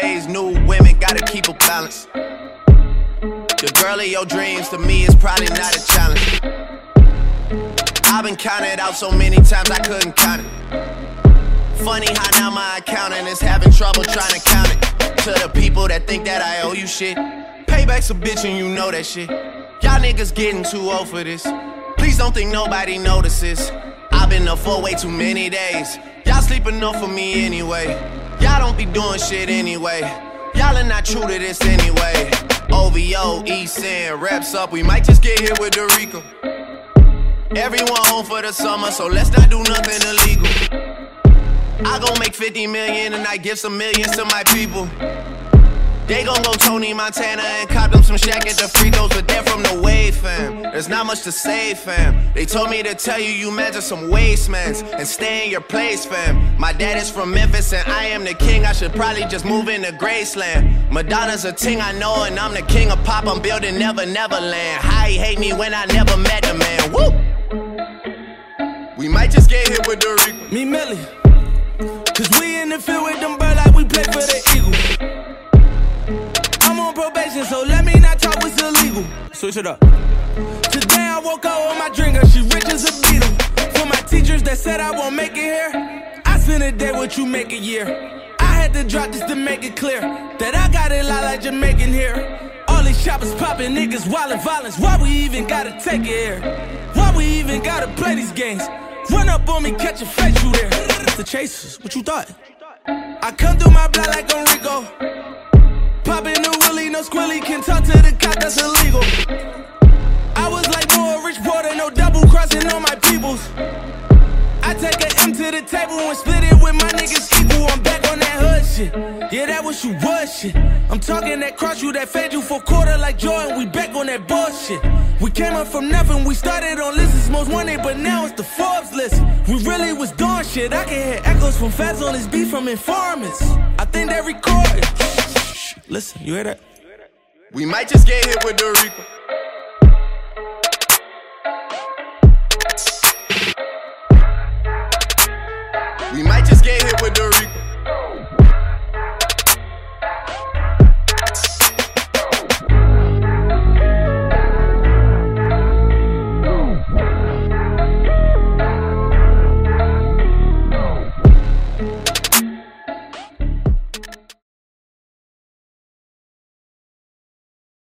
days, new women, gotta keep a balance. The girl of your dreams, to me, is probably not a challenge. I've been counted out so many times I couldn't count it. Funny how now my accountant is having trouble trying to count it. To the people that think that I owe you shit, payback's a bitch and you know that shit. Y'all niggas getting too old for this. Please don't think nobody notices. I've been up for way too many days. Y'all sleep enough for me anyway. Y'all don't be doing shit anyway. Y'all are not true to this anyway. OVO, East End, reps up. We might just get hit with Dorico. Everyone home for the summer, so let's not do nothing illegal. I gon' make 50 million and I give some millions to my people. They gon' go Tony Montana and cop them some Shaq at the free throws, but they're from the wave, fam. There's not much to say, fam. They told me to tell you you measure some wastemans and stay in your place, fam. My dad is from Memphis and I am the king. I should probably just move into Graceland. Madonna's a ting I know and I'm the king of pop. I'm building Neverland. How he hate me when I never met the man. Woo! We might just get hit with Dorico. Me Millie, cause we in the field with them birds like we play for the Eagles. I'm on probation, so let me not talk what's illegal. Switch it up. Today I woke up with my drinker, she rich as a beetle. For my teachers that said I won't make it here, I spend a day what you make a year. I had to drop this to make it clear that I got it lot like Jamaican here. All these choppers popping, niggas wildin' violence. Why we even gotta take it here? Why we even gotta play these games? Run up on me, catch a face, you there. The Chasers, what you thought? I come through my block like Enrico. Poppin' the Willie, no squilly, can talk to the cop, that's illegal. I was like more rich Porter, no double crossing on my peoples. I take an M to the table and split it with my niggas equal. I'm back on that hood shit. Yeah, that what you was shit. I'm talking that cross you, that fed you for quarter like Jordan. We back on that bullshit. We came up from nothing, we started on lists most wanted, but now it's the Forbes list. We really was doing shit. I can hear echoes from Faz on this beat from informants. I think they recorded. Listen, you hear that? We might just get hit with Dorico. We might just get hit